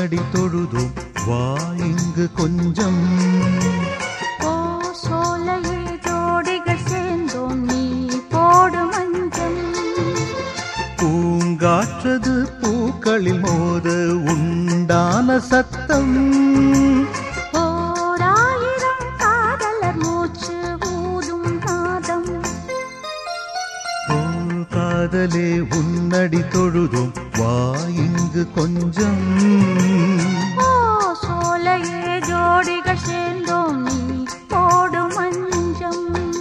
உன்னடி தொழுதும் வா இங்கு கொஞ்சம். ஓ சோலையே ஜோடிகள் சேர்ந்தோம் நீ போடு மஞ்சம். பூங்காற்றது பூக்களில் மோத உண்டான சத்தம். ஓராயிரம் காதலர் மூச்சு ஊதும் நாதம். ஓ காதலே உன்னடி தொழுதும் வா இங்கு கொஞ்சம். ஓ சோலையே ஜோடிகள் சேர்ந்தோம் நீ போடு மஞ்சம்.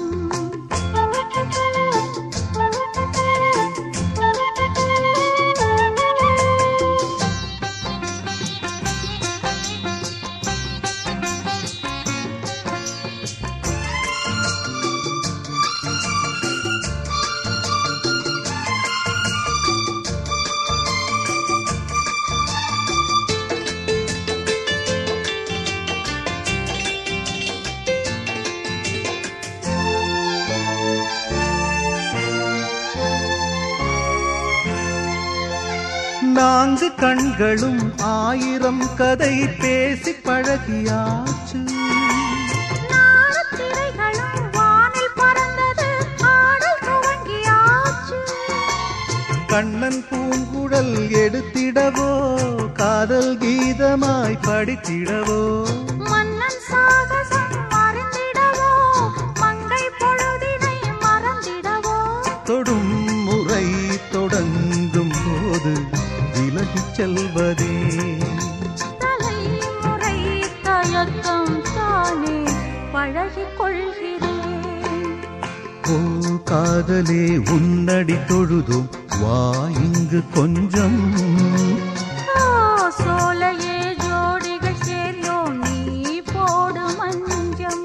நான்கு கண்களும் ஆயிரம் கதை பேசி பழகியாச்சு. நாடத்திரைகளும் வானில் பறந்தது ஆடல் துவங்கியாச்சு. கண்ணன் பூங்குழல் எடுத்திடவோ காதல் கீதமாய் படித்திடவோ. மன்னன் சாகசம் மறந்திடவோ மங்கை பொழுதினை மறந்திடவோ. தொடும் முறை தொடங்கும் போது விலகிச் செல்வதே தலைமுறை தயக்கம் தானே பழகிக் கொள்கிறேன். ஓ காதலே உன்னடி தொழுதும் வா இங்கு கொஞ்சம். ஓ சோலையே ஜோடிகள் சேர்ந்தோம் நீ போடு மஞ்சம்.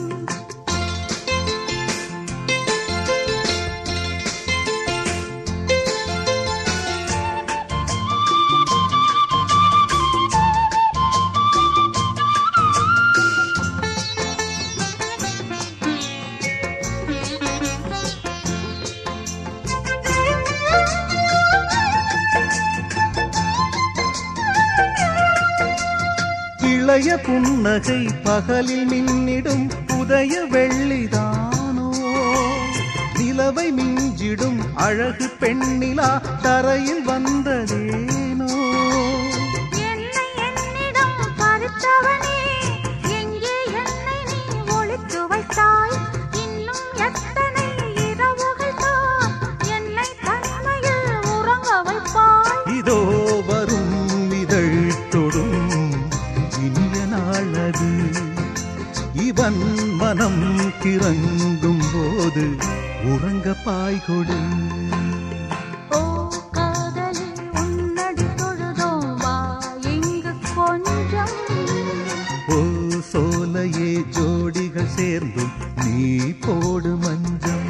இளைய புன்னகை பகலில் மின்னிடும் புதைய வெள்ளிதானோ. நிலவை மிஞ்சிடும் அழகு பெண்ணிலா தரையில் வந்ததேனோ. என்னை என்னிடம் பறித்தவனே எங்கே என்னை நீ ஒளித்து வைத்தாய். இன்னும் எத்தனை இரவுகள் தான் என்னை தனிமையில் உறங்க வைப்பாய். இதோ வரும் இதழ் தொடும் இனிய நாளது. இவன் மனம் கிறங்கும் போது உறங்க பாய்கொடு. ஓ காதலே உன்னடி தொழுதோம் வா இங்கு கொஞ்சம். ஓ சோலையே ஜோடிகள் சேர்ந்தும் நீ போடு மஞ்சம்.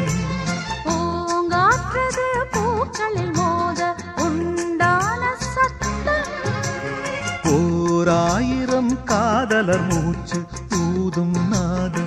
பூங்காற்றது பூக்களில் மோத உண்டான சத்தம். ஓராயிரம் காதலர் மூச்சு ஊதும் நாதம்.